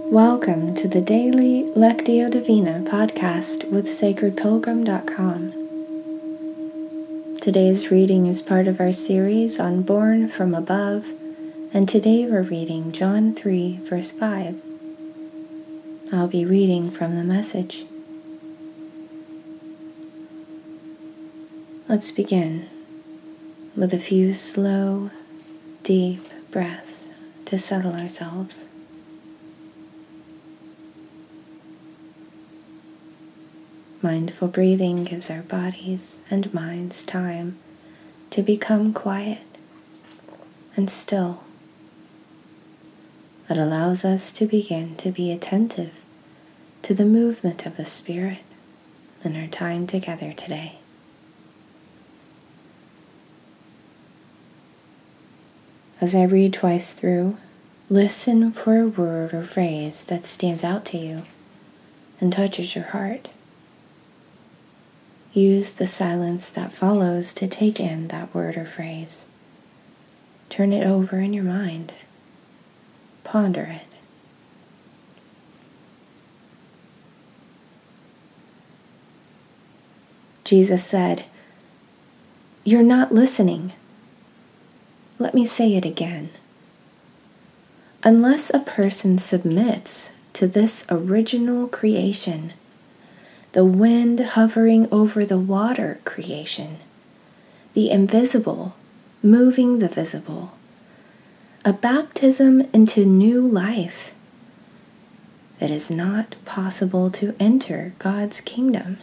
Welcome to the daily Lectio Divina podcast with sacredpilgrim.com. Today's reading is part of our series on Born from Above, and today we're reading John 3, verse 5. I'll be reading from the Message. Let's begin with a few slow, deep breaths to settle ourselves. Mindful breathing gives our bodies and minds time to become quiet and still. It allows us to begin to be attentive to the movement of the Spirit in our time together today. As I read twice through, listen for a word or phrase that stands out to you and touches your heart. Use the silence that follows to take in that word or phrase. Turn it over in your mind. Ponder it. Jesus said, "You're not listening." Let me say it again. Unless a person submits to this original creation, the wind hovering over the water creation, the invisible moving the visible, a baptism into new life, it is not possible to enter God's kingdom.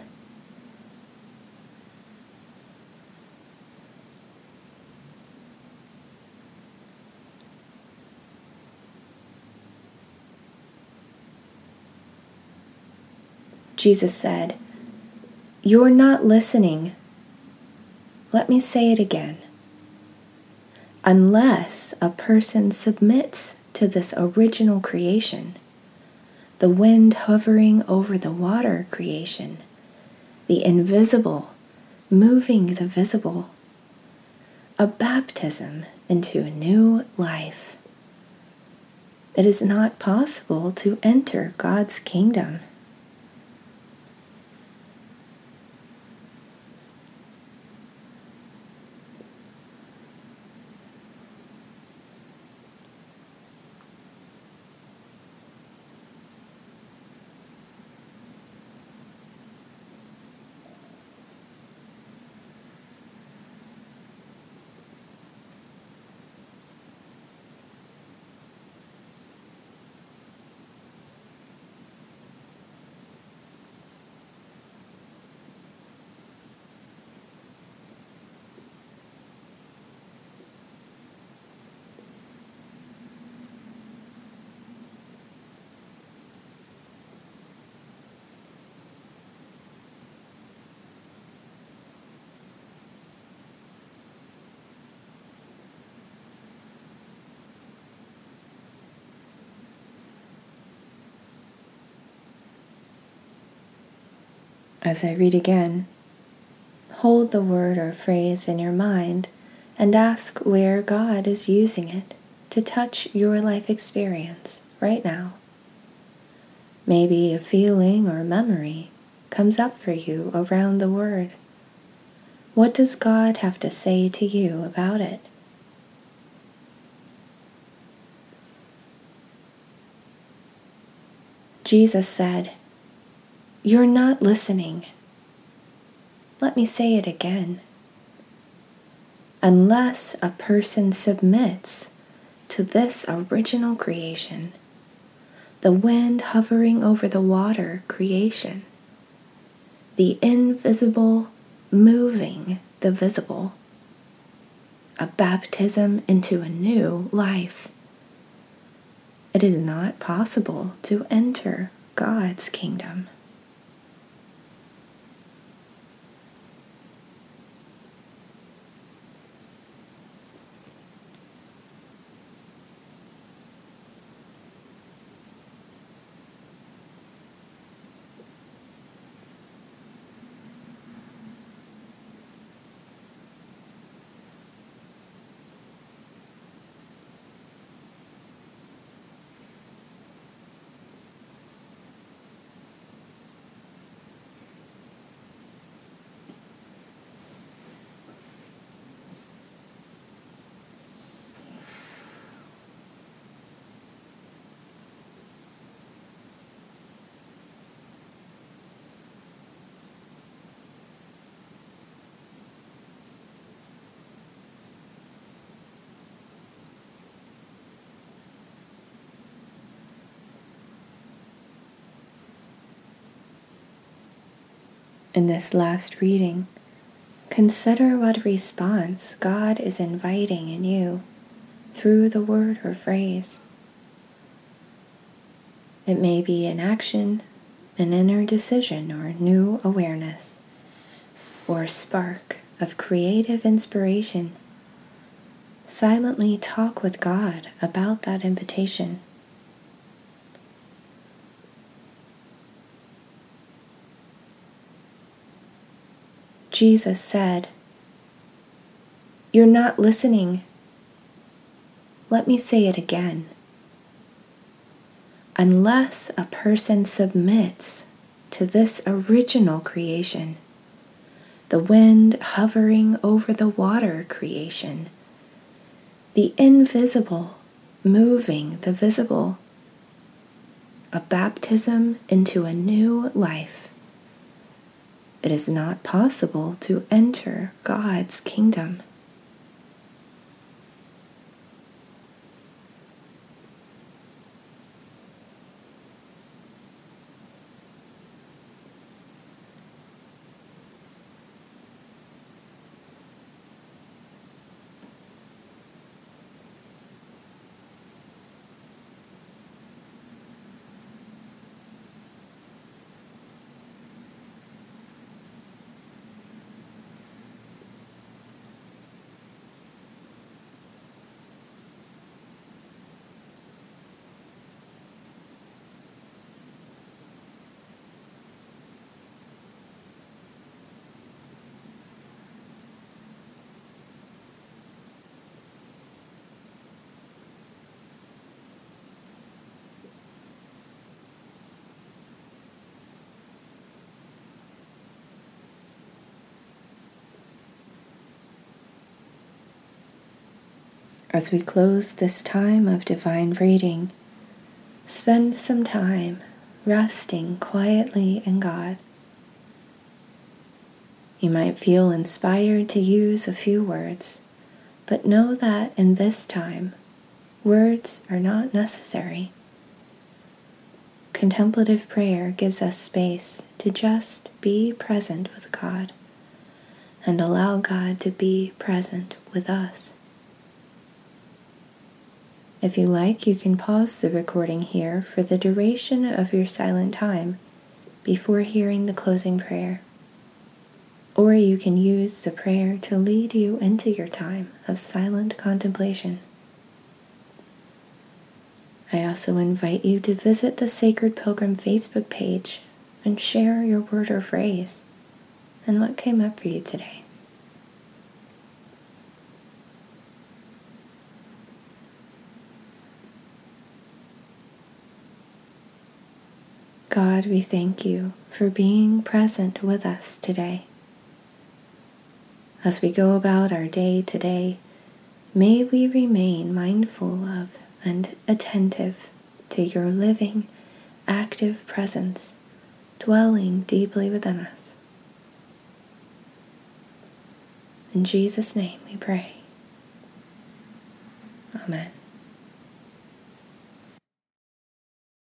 Jesus said, "You're not listening." Let me say it again. Unless a person submits to this original creation, the wind hovering over the water creation, the invisible moving the visible, a baptism into a new life, it is not possible to enter God's kingdom. As I read again, hold the word or phrase in your mind and ask where God is using it to touch your life experience right now. Maybe a feeling or memory comes up for you around the word. What does God have to say to you about it? Jesus said, "You're not listening." Let me say it again. Unless a person submits to this original creation, the wind hovering over the water creation, the invisible moving the visible, a baptism into a new life, it is not possible to enter God's kingdom. In this last reading, consider what response God is inviting in you through the word or phrase. It may be an action, an inner decision, or new awareness, or a spark of creative inspiration. Silently talk with God about that invitation. Jesus said, "You're not listening." Let me say it again. Unless a person submits to this original creation, the wind hovering over the water creation, the invisible moving the visible, a baptism into a new life, it is not possible to enter God's kingdom. As we close this time of divine reading, spend some time resting quietly in God. You might feel inspired to use a few words, but know that in this time, words are not necessary. Contemplative prayer gives us space to just be present with God and allow God to be present with us. If you like, you can pause the recording here for the duration of your silent time before hearing the closing prayer. Or you can use the prayer to lead you into your time of silent contemplation. I also invite you to visit the Sacred Pilgrim Facebook page and share your word or phrase and what came up for you today. God, we thank you for being present with us today. As we go about our day today, may we remain mindful of and attentive to your living, active presence dwelling deeply within us. In Jesus' name we pray. Amen.